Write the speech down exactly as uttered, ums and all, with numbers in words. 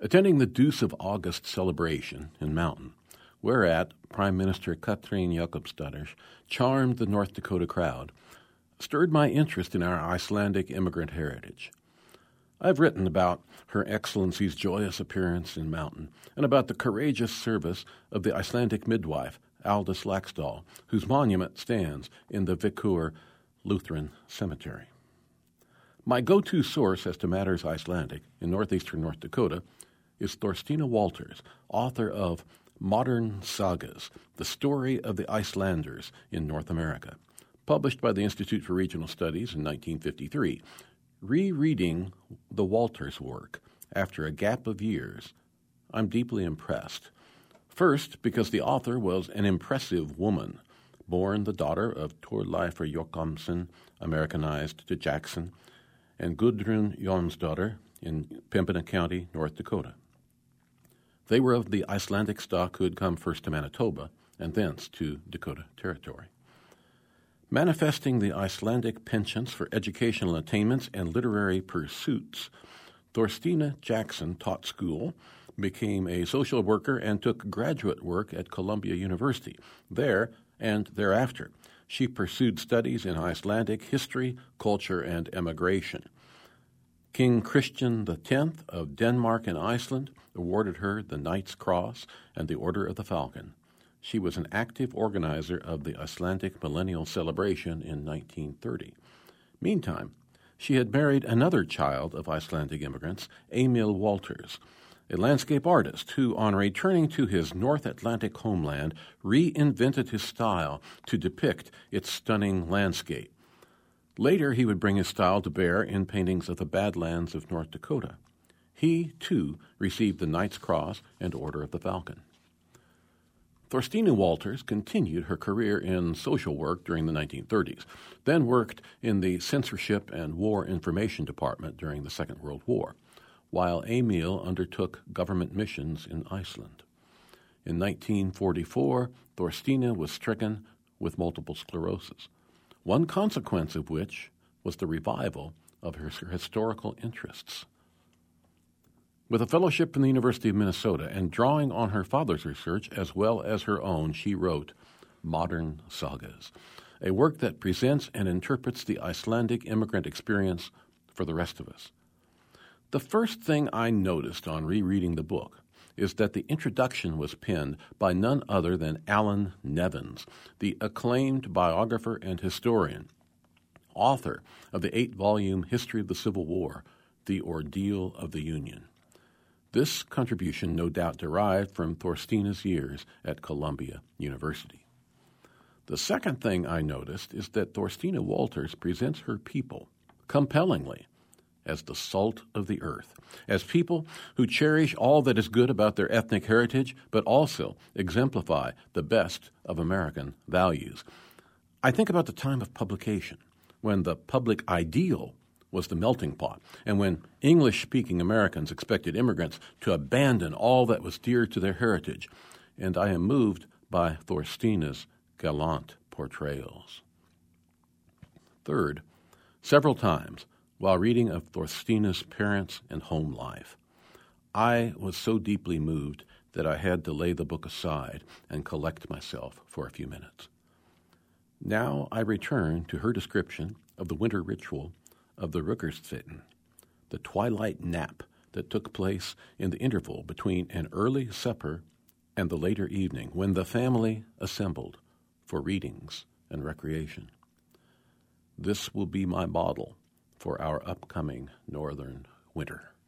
Attending the Deuce of August celebration in Mountain, whereat Prime Minister Katrin Jakobsdottir charmed the North Dakota crowd, stirred my interest in our Icelandic immigrant heritage. I've written about Her Excellency's joyous appearance in Mountain and about the courageous service of the Icelandic midwife, Aldous Laxdal, whose monument stands in the Vikur Lutheran Cemetery. My go-to source as to matters Icelandic in northeastern North Dakota is Þorstína Walters, author of Modern Sagas, the story of the Icelanders in North America, published by the Institute for Regional Studies in nineteen fifty-three. Rereading the Walters work after a gap of years, I'm deeply impressed. First, because the author was an impressive woman, born the daughter of Thorleifur Jochumsson, Americanized to Jackson, and Gudrun Jónsdóttir in Pembina County, North Dakota. They were of the Icelandic stock who had come first to Manitoba and thence to Dakota Territory. Manifesting the Icelandic penchants for educational attainments and literary pursuits, Þorstína Jackson taught school, became a social worker, and took graduate work at Columbia University. There and thereafter, she pursued studies in Icelandic history, culture, and emigration. King Christian the Tenth of Denmark and Iceland awarded her the Knight's Cross and the Order of the Falcon. She was an active organizer of the Icelandic Millennial Celebration in nineteen thirty. Meantime, she had married another child of Icelandic immigrants, Emil Walters, a landscape artist who, on returning to his North Atlantic homeland, reinvented his style to depict its stunning landscape. Later, he would bring his style to bear in paintings of the Badlands of North Dakota. He, too, received the Knight's Cross and Order of the Falcon. Þorstína Walters continued her career in social work during the nineteen thirties, then worked in the Censorship and War Information Department during the Second World War, while Emil undertook government missions in Iceland. In nineteen forty-four, Þorstína was stricken with multiple sclerosis, one consequence of which was the revival of her historical interests. With a fellowship from the University of Minnesota and drawing on her father's research as well as her own, she wrote Modern Sagas, a work that presents and interprets the Icelandic immigrant experience for the rest of us. The first thing I noticed on rereading the book is that the introduction was penned by none other than Alan Nevins, the acclaimed biographer and historian, author of the eight-volume History of the Civil War, The Ordeal of the Union. This contribution no doubt derived from Þorstína's years at Columbia University. The second thing I noticed is that Þorstína Walters presents her people compellingly as the salt of the earth, as people who cherish all that is good about their ethnic heritage, but also exemplify the best of American values. I think about the time of publication, when the public ideal was the melting pot, and when English-speaking Americans expected immigrants to abandon all that was dear to their heritage, and I am moved by Þorstína's gallant portrayals. Third, several times, while reading of Þorstína's parents and home life, I was so deeply moved that I had to lay the book aside and collect myself for a few minutes. Now I return to her description of the winter ritual of the Ruggersvitten, the twilight nap that took place in the interval between an early supper and the later evening when the family assembled for readings and recreation. This will be my model for our upcoming northern winter.